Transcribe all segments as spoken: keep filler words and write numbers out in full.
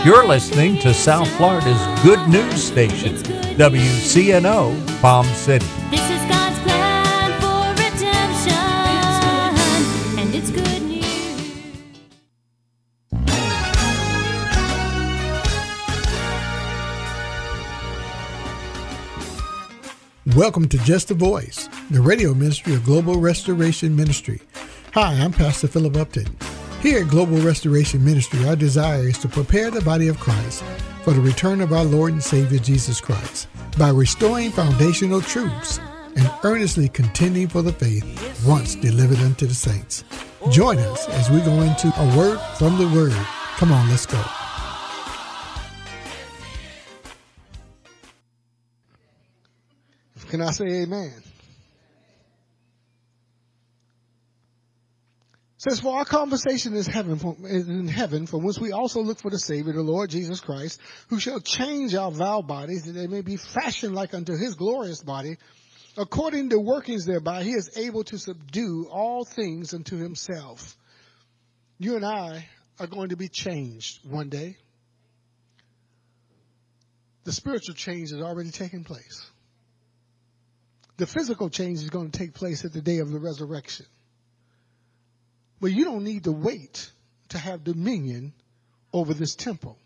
You're listening to South Florida's good news station, W C N O Palm City. This is God's plan for redemption, and it's good news. Welcome to Just a Voice, the radio ministry of Global Restoration Ministry. Hi, I'm Pastor Philip Upton. Here at Global Restoration Ministry, our desire is to prepare the body of Christ for the return of our Lord and Savior Jesus Christ by restoring foundational truths and earnestly contending for the faith once delivered unto the saints. Join us as we go into a word from the Word. Come on, let's go. Can I say amen? Says, for our conversation is heaven, from, is in heaven, from whence we also look for the Savior, the Lord Jesus Christ, who shall change our vile bodies, that they may be fashioned like unto his glorious body, according to workings thereby he is able to subdue all things unto himself. You and I are going to be changed one day. The spiritual change has already taken place. The physical change is going to take place at the day of the resurrection. But you don't need to wait to have dominion over this temple.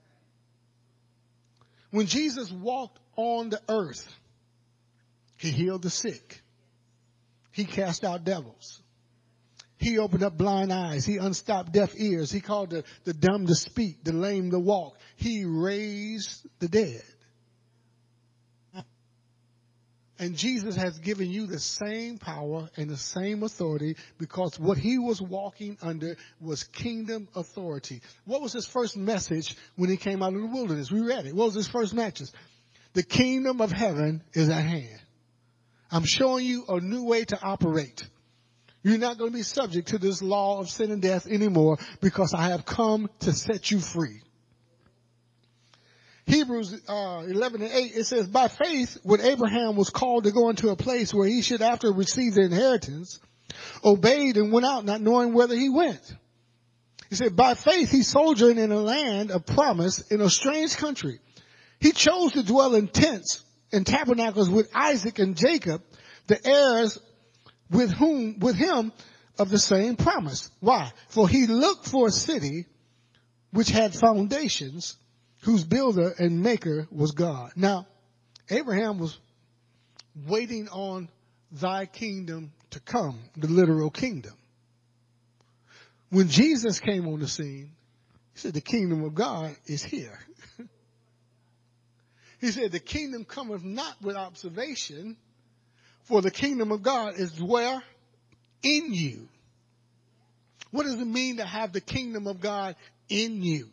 When Jesus walked on the earth, he healed the sick. He cast out devils. He opened up blind eyes. He unstopped deaf ears. He called the, the dumb to speak, the lame to walk. He raised the dead. And Jesus has given you the same power and the same authority, because what he was walking under was kingdom authority. What was his first message when he came out of the wilderness? We read it. What was his first message? The kingdom of heaven is at hand. I'm showing you a new way to operate. You're not going to be subject to this law of sin and death anymore, because I have come to set you free. Hebrews uh, eleven and eight, it says, by faith, when Abraham was called to go into a place where he should after receive the inheritance, obeyed and went out not knowing whither he went. He said, by faith he sojourned in a land of promise in a strange country. He chose to dwell in tents and tabernacles with Isaac and Jacob, the heirs with whom, with him of the same promise. Why? For he looked for a city which had foundations, whose builder and maker was God. Now, Abraham was waiting on thy kingdom to come, the literal kingdom. When Jesus came on the scene, he said, the kingdom of God is here. He said, the kingdom cometh not with observation, for the kingdom of God is where? In you. What does it mean to have the kingdom of God in you?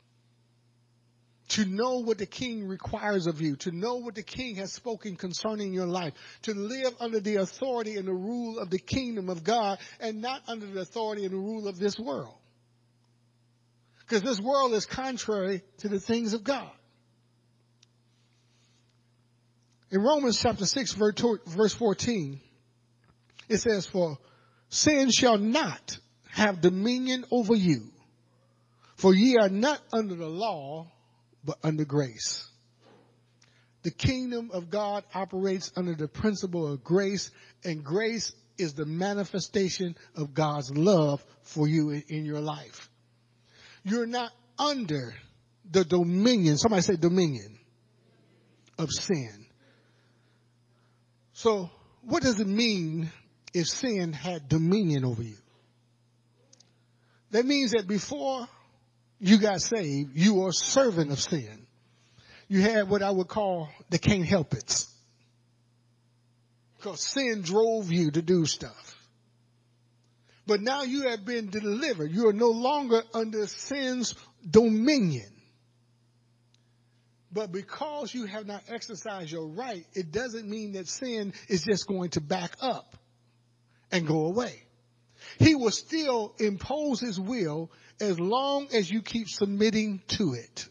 To know what the king requires of you, to know what the king has spoken concerning your life, to live under the authority and the rule of the kingdom of God and not under the authority and the rule of this world. Because this world is contrary to the things of God. In Romans chapter six, verse fourteen, it says, for sin shall not have dominion over you, for ye are not under the law, but under grace. The kingdom of God operates under the principle of grace, and grace is the manifestation of God's love for you in, in your life. You're not under the dominion, somebody say dominion, of sin. So what does it mean if sin had dominion over you? That means that before you got saved, you were a servant of sin. You had what I would call the can't help it. Because sin drove you to do stuff. But now you have been delivered. You are no longer under sin's dominion. But because you have not exercised your right, it doesn't mean that sin is just going to back up and go away. He will still impose his will as long as you keep submitting to it.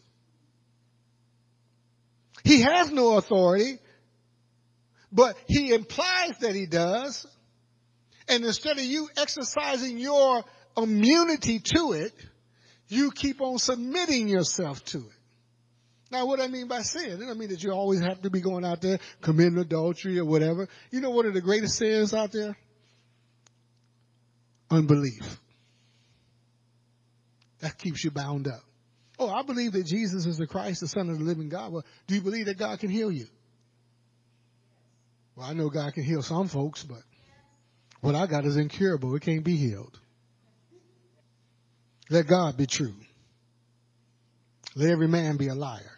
He has no authority, but he implies that he does. And instead of you exercising your immunity to it, You keep on submitting yourself to it. Now, what I mean by sin, it doesn't mean that you always have to be going out there committing adultery or whatever. You know what are the greatest sins out there? Unbelief. That keeps you bound up. Oh, I believe that Jesus is the Christ, the Son of the living God. Well, do you believe that God can heal you? Well, I know God can heal some folks, but what I got is incurable. It can't be healed. Let God be true. Let every man be a liar.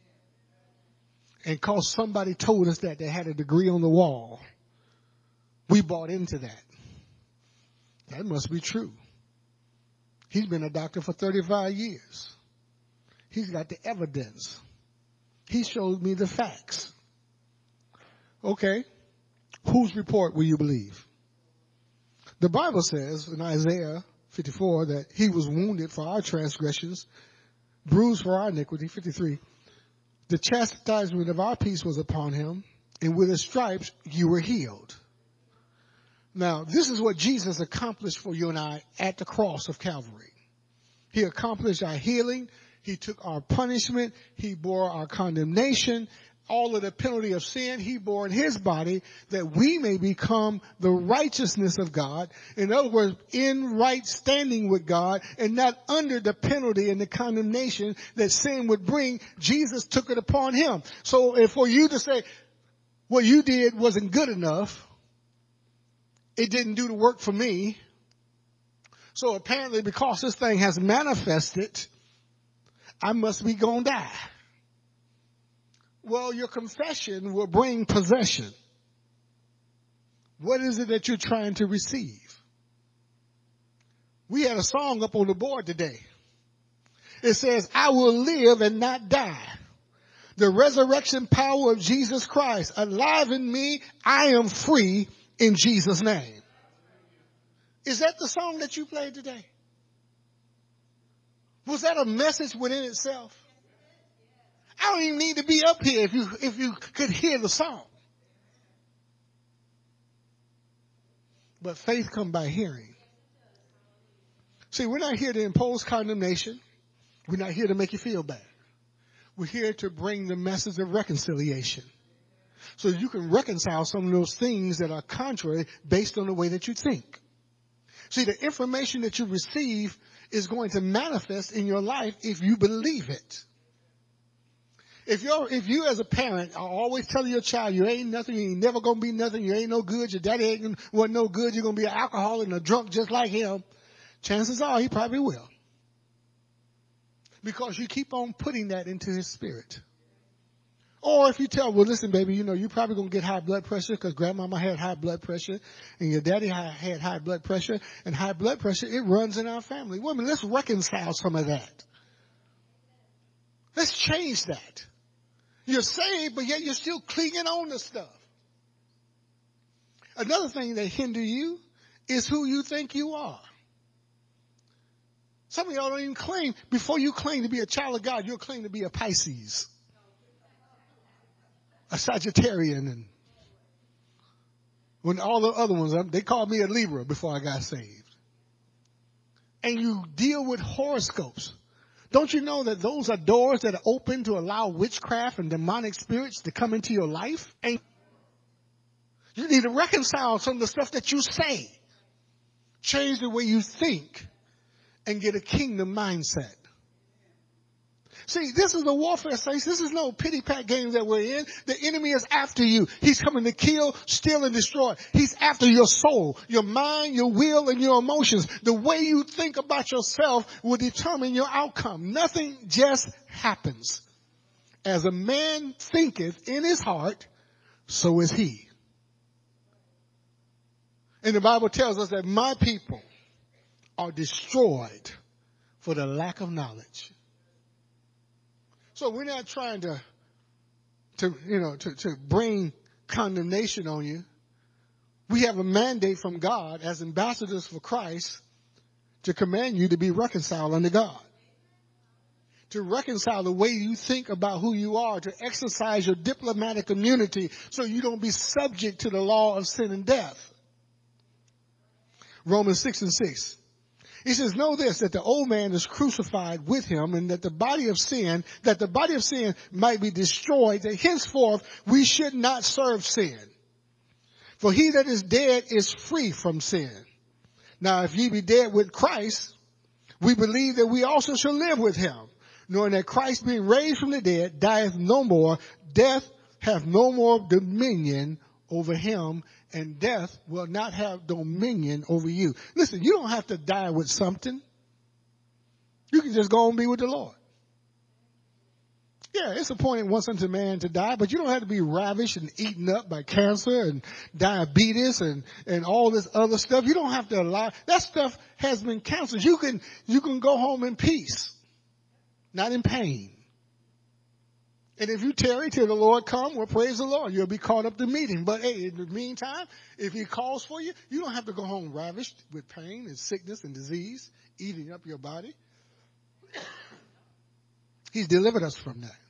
And cause somebody told us that they had a degree on the wall, we bought into that. That must be true. He's been a doctor for thirty-five years. He's got the evidence. He showed me the facts. Okay. Whose report will you believe? The Bible says in Isaiah fifty-four that he was wounded for our transgressions, bruised for our iniquity. fifty-three. The chastisement of our peace was upon him, and with his stripes you were healed. Now, this is what Jesus accomplished for you and I at the cross of Calvary. He accomplished our healing. He took our punishment. He bore our condemnation. All of the penalty of sin he bore in his body, that we may become the righteousness of God. In other words, in right standing with God and not under the penalty and the condemnation that sin would bring. Jesus took it upon him. So if for you to say what you did wasn't good enough, it didn't do the work for me. So apparently because this thing has manifested, I must be gonna die. Well, your confession will bring possession. What is it that you're trying to receive? We had a song up on the board today. It says, I will live and not die. The resurrection power of Jesus Christ alive in me. I am free in Jesus' name. Is that the song that you played today? Was that a message within itself? I don't even need to be up here if you if you could hear the song. But faith comes by hearing. See, we're not here to impose condemnation. We're not here to make you feel bad. We're here to bring the message of reconciliation, so that you can reconcile some of those things that are contrary based on the way that you think. See, the information that you receive is going to manifest in your life if you believe it. If you're, if you as a parent are always telling your child, you ain't nothing, you ain't never gonna be nothing, you ain't no good, your daddy ain't wasn't no good, you're gonna be an alcoholic and a drunk just like him, chances are he probably will. Because you keep on putting that into his spirit. Or if you tell, well, listen, baby, you know, you're probably going to get high blood pressure because grandmama had high blood pressure and your daddy had high blood pressure, and high blood pressure, it runs in our family. Women, let's reconcile some of that. Let's change that. You're saved, but yet you're still clinging on to stuff. Another thing that hinder you is who you think you are. Some of y'all don't even claim, before you claim to be a child of God, you'll claim to be a Pisces, a Sagittarian, and when all the other ones, they called me a Libra before I got saved. And you deal with horoscopes. Don't you know that those are doors that are open to allow witchcraft and demonic spirits to come into your life? And you need to reconcile some of the stuff that you say. Change the way you think and get a kingdom mindset. See, this is a warfare, saints. This is no pity pat game that we're in. The enemy is after you. He's coming to kill, steal, and destroy. He's after your soul, your mind, your will, and your emotions. The way you think about yourself will determine your outcome. Nothing just happens. As a man thinketh in his heart, so is he. And the Bible tells us that my people are destroyed for the lack of knowledge. So we're not trying to, to you know, to, to bring condemnation on you. We have a mandate from God as ambassadors for Christ to command you to be reconciled unto God. To reconcile the way you think about who you are, to exercise your diplomatic immunity so you don't be subject to the law of sin and death. Romans six and six. He says, know this, that the old man is crucified with him, and that the body of sin, that the body of sin might be destroyed, that henceforth we should not serve sin. For he that is dead is free from sin. Now, if ye be dead with Christ, we believe that we also shall live with him, knowing that Christ being raised from the dead dieth no more, death hath no more dominion over him, and death will not have dominion over you. Listen, you don't have to die with something. You can just go and be with the Lord. Yeah, it's appointed once unto man to die, but you don't have to be ravished and eaten up by cancer and diabetes and, and all this other stuff. You don't have to allow, that stuff has been canceled. You can, you can go home in peace, not in pain. And if you tarry till the Lord come, well, praise the Lord. You'll be caught up to meet him. But hey, in the meantime, if he calls for you, you don't have to go home ravished with pain and sickness and disease eating up your body. He's delivered us from that.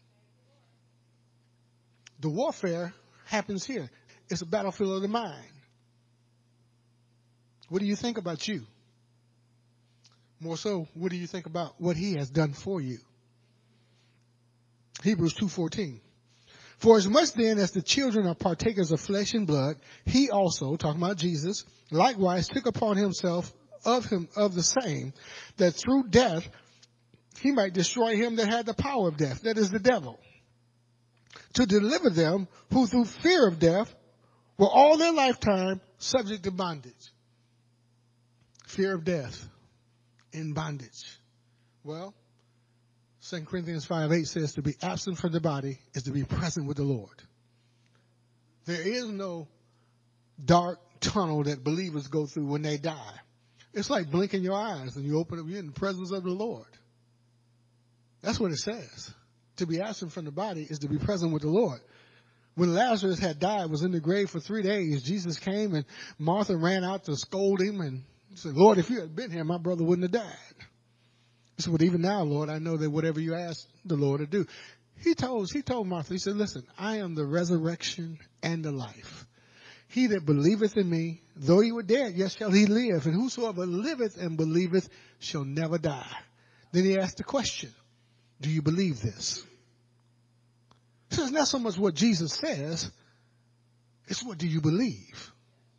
The warfare happens here. It's a battlefield of the mind. What do you think about you? More so, what do you think about what he has done for you? Hebrews two fourteen. For as much then as the children are partakers of flesh and blood, he also, talking about Jesus, likewise took upon himself of him of the same, that through death he might destroy him that had the power of death, that is the devil, to deliver them who through fear of death were all their lifetime subject to bondage. Fear of death, in bondage. Well, Second Corinthians five eight says to be absent from the body is to be present with the Lord. There is no dark tunnel that believers go through when they die. It's like blinking your eyes and you open up, you're in the presence of the Lord. That's what it says. To be absent from the body is to be present with the Lord. When Lazarus had died, was in the grave for three days, Jesus came and Martha ran out to scold him and said, Lord, if you had been here, my brother wouldn't have died. He said, but even now, Lord, I know that whatever you ask the Lord to do. He told, he told Martha, he said, listen, I am the resurrection and the life. He that believeth in me, though he were dead, yet shall he live. And whosoever liveth and believeth shall never die. Then he asked the question, do you believe this? So it's not so much what Jesus says, it's what do you believe?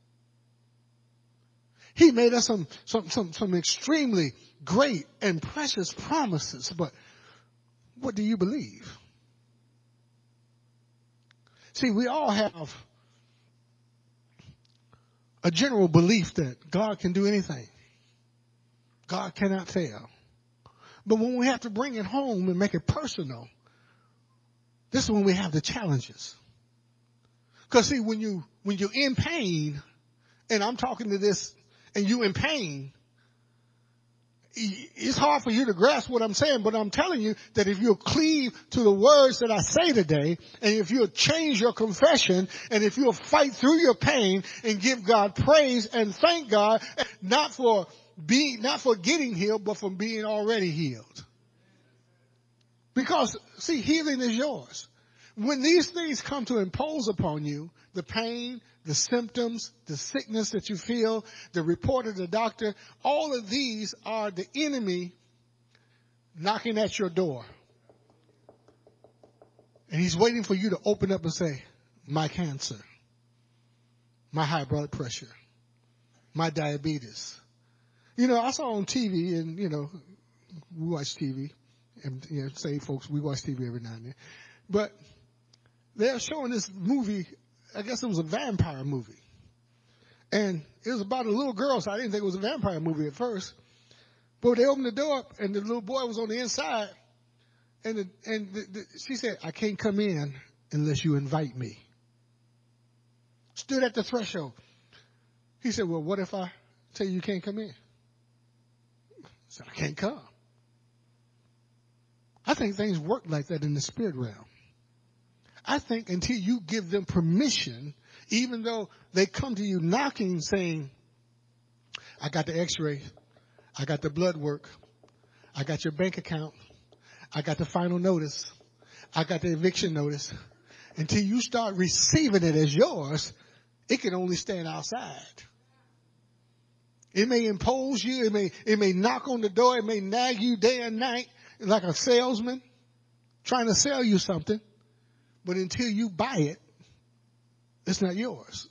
He made us some, some, some, some extremely great and precious promises, but what do you believe? See, we all have a general belief that God can do anything. God cannot fail. But when we have to bring it home and make it personal, this is when we have the challenges. Because see, when you, when you're in pain, and I'm talking to this, and you in pain, it's hard for you to grasp what I'm saying, but I'm telling you that if you'll cleave to the words that I say today, and if you'll change your confession, and if you'll fight through your pain and give God praise and thank God, not for being, not for getting healed, but for being already healed. Because, see, healing is yours. When these things come to impose upon you, the pain, the symptoms, the sickness that you feel, the report of the doctor, all of these are the enemy knocking at your door. And he's waiting for you to open up and say, my cancer, my high blood pressure, my diabetes. You know, I saw on T V, and, you know, we watch T V. And, you know, say, folks, we watch T V every now and then. But they're showing this movie, I guess it was a vampire movie. And it was about a little girl, so I didn't think it was a vampire movie at first. But they opened the door up, and the little boy was on the inside. And the, and the, the, she said, I can't come in unless you invite me. Stood at the threshold. He said, well, what if I tell you you can't come in? I said, I can't come. I think things work like that in the spirit realm. I think until you give them permission, even though they come to you knocking saying, I got the x-ray, I got the blood work, I got your bank account, I got the final notice, I got the eviction notice. Until you start receiving it as yours, it can only stand outside. It may impose you. It may, it may knock on the door. It may nag you day and night like a salesman trying to sell you something. But until you buy it, it's not yours.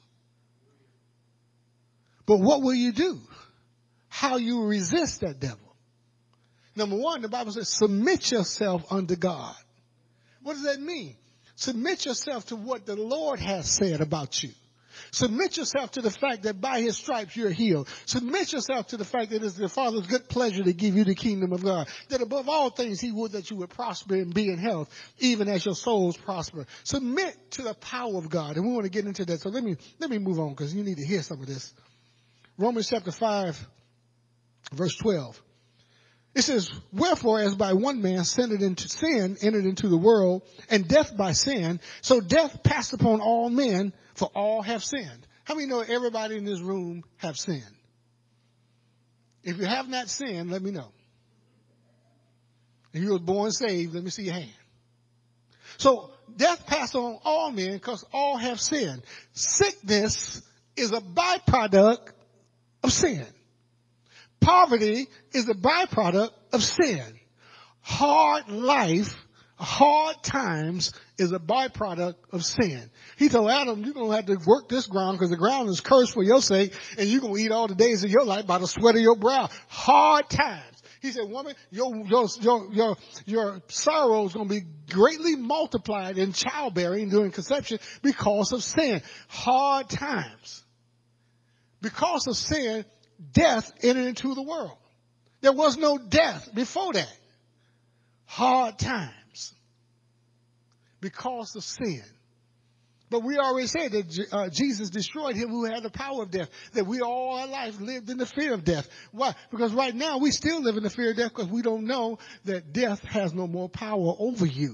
But what will you do? How you resist that devil? Number one, the Bible says, submit yourself unto God. What does that mean? Submit yourself to what the Lord has said about you. Submit yourself to the fact that by his stripes you're healed. Submit yourself to the fact that it's the Father's good pleasure to give you the kingdom of God. That above all things he would that you would prosper and be in health, even as your souls prosper. Submit to the power of God. And we want to get into that. So let me, let me move on because you need to hear some of this. Romans chapter five, verse twelve. It says, wherefore as by one man sin into sin entered into the world, and death by sin, so death passed upon all men, for all have sinned. How many know everybody in this room have sinned? If you have not sinned, let me know. If you were born saved, let me see your hand. So death passed on all men because all have sinned. Sickness is a byproduct of sin. Poverty is a byproduct of sin. Hard life, hard times is a byproduct of sin. He told Adam, you're going to have to work this ground because the ground is cursed for your sake, and you're going to eat all the days of your life by the sweat of your brow. Hard times. He said, woman, your, your, your, your, your sorrow is going to be greatly multiplied in childbearing during conception because of sin. Hard times. Because of sin, death entered into the world. There was no death before that. Hard times. Because of sin. But we already said that uh, Jesus destroyed him who had the power of death. That we all our life lived in the fear of death. Why? Because right now we still live in the fear of death because we don't know that death has no more power over you.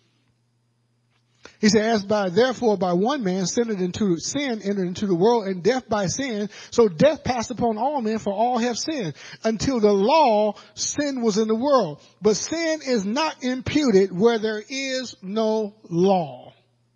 He said, as by, therefore, by one man sin entered into sin entered into the world, and death by sin, so death passed upon all men, for all have sinned. Until the law, sin was in the world. But sin is not imputed where there is no law.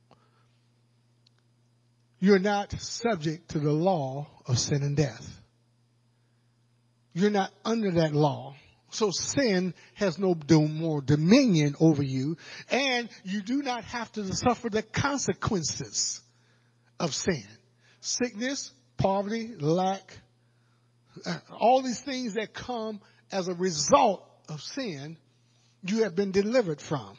You're not subject to the law of sin and death. You're not under that law. So sin has no more dominion over you, and you do not have to suffer the consequences of sin. Sickness, poverty, lack, all these things that come as a result of sin, you have been delivered from.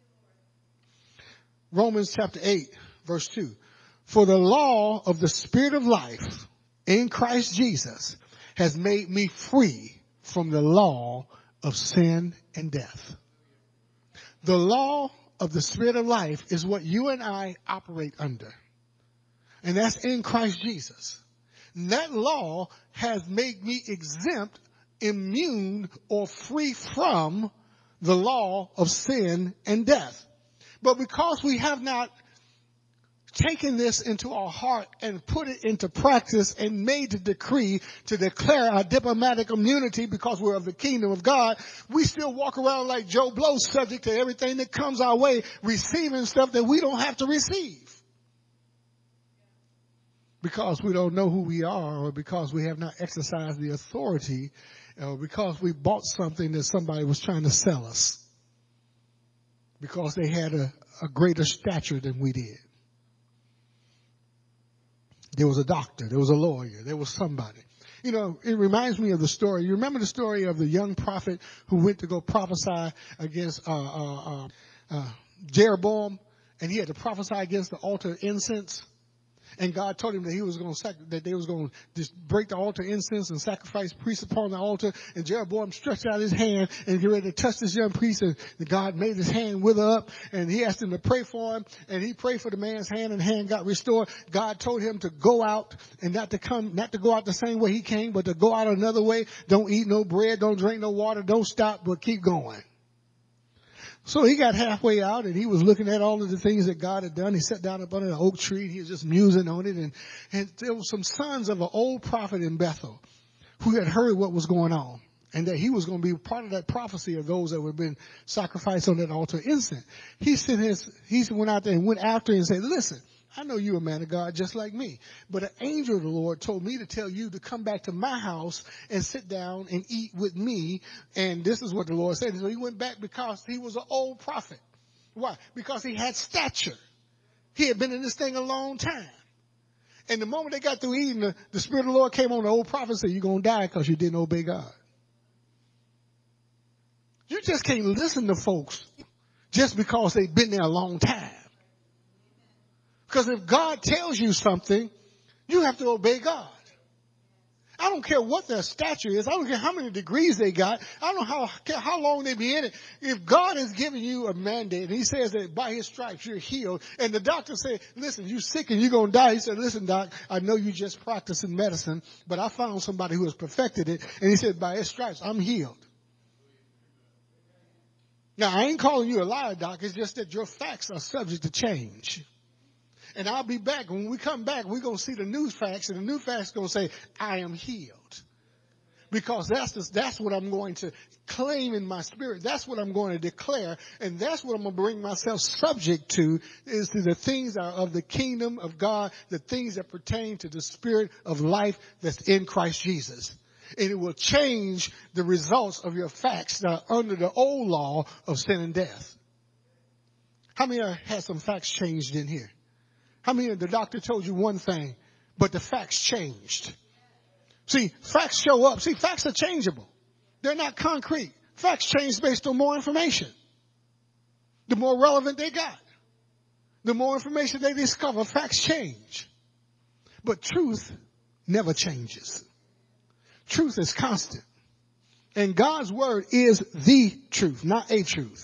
Romans chapter eight, verse two. For the law of the Spirit of life in Christ Jesus has made me free from the law of sin and death. The law of the Spirit of life is what you and I operate under. And that's in Christ Jesus. And that law has made me exempt, immune, or free from the law of sin and death. But because we have not taken this into our heart and put it into practice and made the decree to declare our diplomatic immunity because we're of the kingdom of God, we still walk around like Joe Blow, subject to everything that comes our way, receiving stuff that we don't have to receive. Because we don't know who we are, or because we have not exercised the authority, or because we bought something that somebody was trying to sell us. Because they had a, a greater stature than we did. There was a doctor, there was a lawyer, there was somebody. You know, it reminds me of the story. You remember the story of the young prophet who went to go prophesy against uh, uh, uh, uh, Jeroboam, and he had to prophesy against the altar of incense. And God told him that he was going to sac- that they was going to just break the altar incense and sacrifice priests upon the altar. And Jeroboam stretched out his hand and get ready to touch this young priest. And God made his hand wither up. And he asked him to pray for him. And he prayed for the man's hand, and the hand got restored. God told him to go out and not to come, not to go out the same way he came, but to go out another way. Don't eat no bread, don't drink no water, don't stop, but keep going. So he got halfway out, and he was looking at all of the things that God had done. He sat down up under an oak tree, and he was just musing on it. And, and there were some sons of an old prophet in Bethel who had heard what was going on, and that he was going to be part of that prophecy of those that would have been sacrificed on that altar incense. He sent his, he went out there and went after and said, listen, I know you're a man of God just like me. But an angel of the Lord told me to tell you to come back to my house and sit down and eat with me. And this is what the Lord said. So he went back because he was an old prophet. Why? Because he had stature. He had been in this thing a long time. And the moment they got through eating, the, the Spirit of the Lord came on the old prophet and said, you're going to die because you didn't obey God. You just can't listen to folks just because they've been there a long time. Because if God tells you something, you have to obey God. I don't care what their stature is. I don't care how many degrees they got. I don't know how, care how long they be in it. If God has given you a mandate and he says that by his stripes you're healed, and the doctor said, listen, you're sick and you're going to die. He said, listen, doc, I know you just practicing medicine, but I found somebody who has perfected it. And he said, by his stripes, I'm healed. Now, I ain't calling you a liar, doc. It's just that your facts are subject to change. And I'll be back. When we come back, we're going to see the new facts, and the new facts going to say, I am healed. Because that's the, that's what I'm going to claim in my spirit. That's what I'm going to declare. And that's what I'm going to bring myself subject to, is to the things that are of the kingdom of God, the things that pertain to the spirit of life that's in Christ Jesus. And it will change the results of your facts that are under the old law of sin and death. How many of you had some facts changed in here? How many of the doctor told you one thing, but the facts changed? See, facts show up. See, facts are changeable. They're not concrete. Facts change based on more information. The more relevant they got, the more information they discover, facts change. But truth never changes. Truth is constant. And God's word is the truth, not a truth.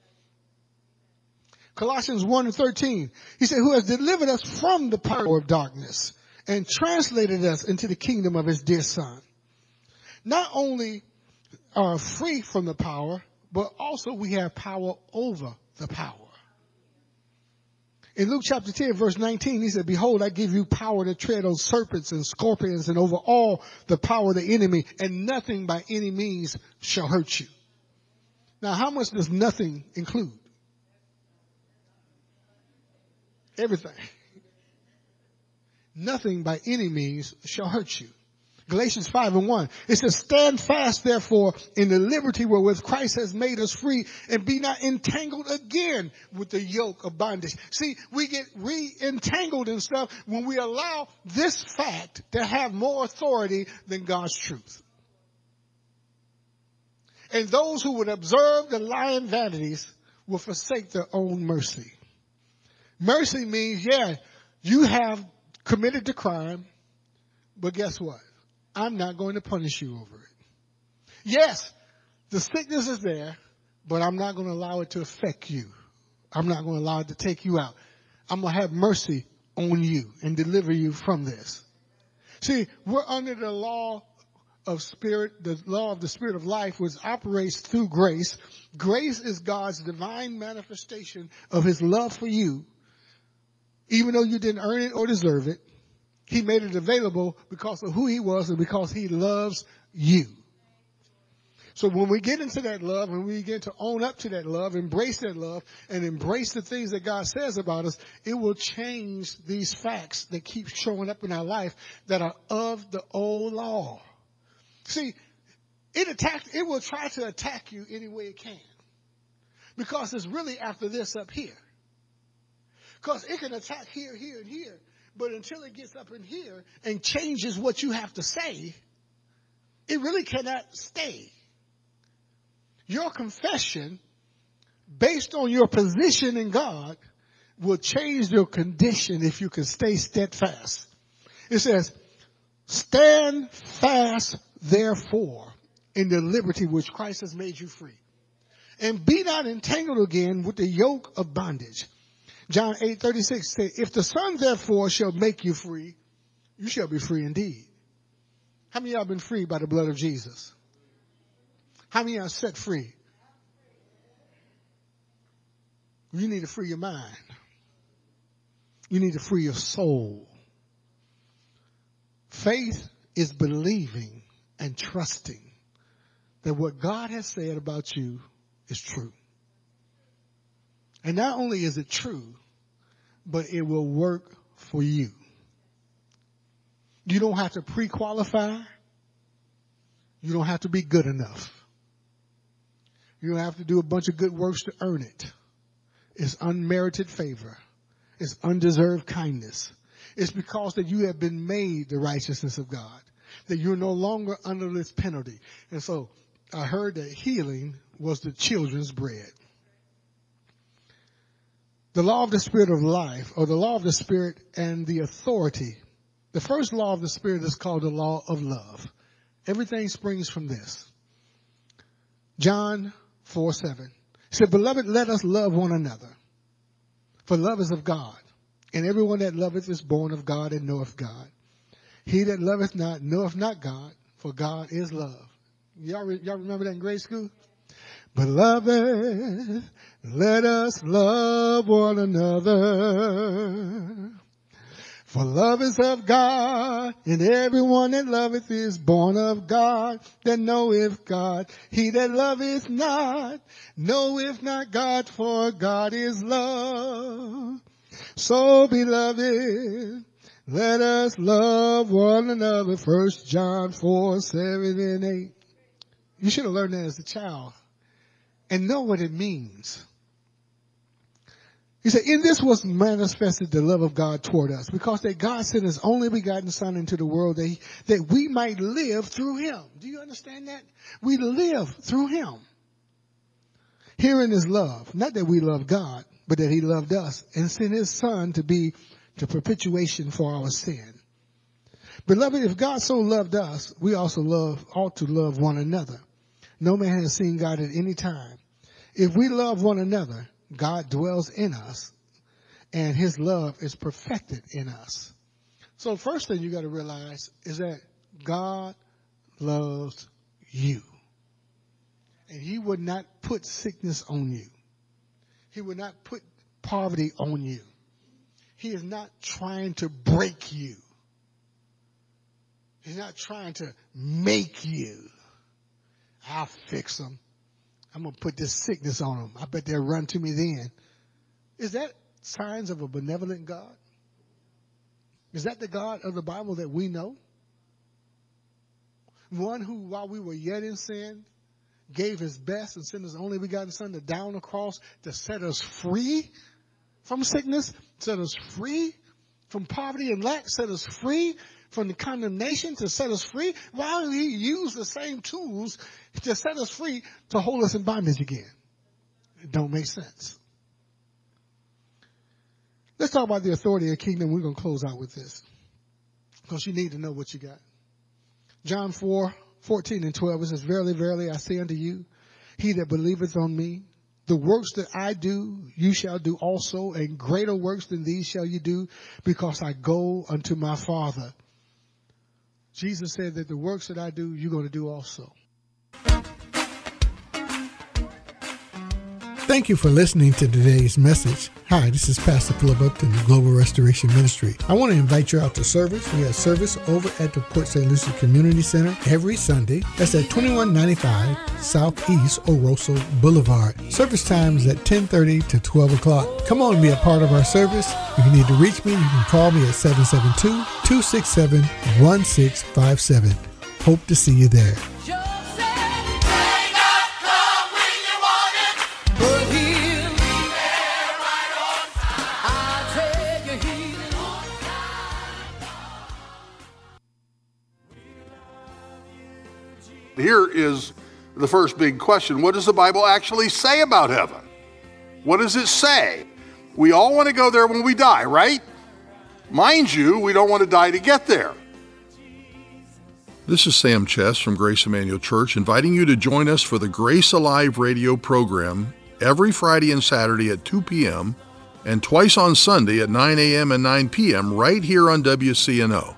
Colossians one and thirteen, he said, who has delivered us from the power of darkness and translated us into the kingdom of his dear son. Not only are free from the power, but also we have power over the power. In Luke chapter ten, verse nineteen, he said, behold, I give you power to tread on serpents and scorpions and over all the power of the enemy, and nothing by any means shall hurt you. Now, how much does nothing include? Everything. Nothing by any means shall hurt you. Galatians five and one. It says, stand fast, therefore, in the liberty wherewith Christ has made us free, and be not entangled again with the yoke of bondage. See, we get re-entangled in stuff when we allow this fact to have more authority than God's truth. And those who would observe the lying vanities will forsake their own mercy. Mercy means, yeah, you have committed the crime, but guess what? I'm not going to punish you over it. Yes, the sickness is there, but I'm not going to allow it to affect you. I'm not going to allow it to take you out. I'm going to have mercy on you and deliver you from this. See, we're under the law of spirit, the law of the spirit of life, which operates through grace. Grace is God's divine manifestation of his love for you. Even though you didn't earn it or deserve it, he made it available because of who he was and because he loves you. So when we get into that love and we begin to own up to that love, embrace that love, and embrace the things that God says about us, it will change these facts that keep showing up in our life that are of the old law. See, it attacks, it will try to attack you any way it can. Because it's really after this up here. Because it can attack here, here, and here. But until it gets up in here and changes what you have to say, it really cannot stay. Your confession, based on your position in God, will change your condition if you can stay steadfast. It says, stand fast, therefore, in the liberty which Christ has made you free. And be not entangled again with the yoke of bondage. John eight thirty-six says, if the Son therefore shall make you free, you shall be free indeed. How many of y'all been freed by the blood of Jesus? How many of y'all set free? You need to free your mind. You need to free your soul. Faith is believing and trusting that what God has said about you is true. And not only is it true, but it will work for you. You don't have to pre-qualify. You don't have to be good enough. You don't have to do a bunch of good works to earn it. It's unmerited favor. It's undeserved kindness. It's because that you have been made the righteousness of God, that you're no longer under this penalty. And so I heard that healing was the children's bread. The law of the Spirit of life, or the law of the Spirit and the authority. The first law of the Spirit is called the law of love. Everything springs from this. John four seven. He said, beloved, let us love one another. For love is of God. And everyone that loveth is born of God and knoweth God. He that loveth not knoweth not God, for God is love. Y'all, re- y'all remember that in grade school? Beloved, let us love one another. For love is of God, and everyone that loveth is born of God, that knoweth God. He that loveth not, knoweth not God, for God is love. So, beloved, let us love one another. First John four, seven and eight. You should have learned that as a child and know what it means. He said, in this was manifested the love of God toward us, because that God sent his only begotten Son into the world that, he, that we might live through him. Do you understand that? We live through him. Herein is love. Not that we love God, but that he loved us and sent his Son to be the propitiation for our sin. Beloved, if God so loved us, we also love, ought to love one another. No man has seen God at any time. If we love one another, God dwells in us, and his love is perfected in us. So the first thing you got to realize is that God loves you. And he would not put sickness on you. He would not put poverty on you. He is not trying to break you. He's not trying to make you. I'll fix them. I'm going to put this sickness on them. I bet they'll run to me then. Is that signs of a benevolent God? Is that the God of the Bible that we know? One who, while we were yet in sin, gave his best and sent his only begotten Son to die on the cross to set us free from sickness, set us free from poverty and lack, set us free from the condemnation, to set us free. Why did he use the same tools to set us free to hold us in bondage again? It don't make sense. Let's talk about the authority of the kingdom. We're going to close out with this, because you need to know what you got. John four, fourteen and twelve, it says, verily, verily, I say unto you, he that believeth on me, the works that I do, you shall do also, and greater works than these shall you do, because I go unto my Father. Jesus said that the works that I do, you're going to do also. Thank you for listening to today's message. Hi, this is Pastor Philip Upton of Global Restoration Ministry. I want to invite you out to service. We have service over at the Port Saint Lucie Community Center every Sunday. That's at twenty-one ninety-five Southeast Oroso Boulevard. Service time is at ten thirty to twelve o'clock. Come on and be a part of our service. If you need to reach me, you can call me at seven seven two, two six seven, one six five seven. Hope to see you there. Here is the first big question. What does the Bible actually say about heaven? What does it say? We all want to go there when we die, right? Mind you, we don't want to die to get there. This is Sam Chess from Grace Emmanuel Church, inviting you to join us for the Grace Alive radio program every Friday and Saturday at two p.m. and twice on Sunday at nine a.m. and nine p.m. right here on W C N O.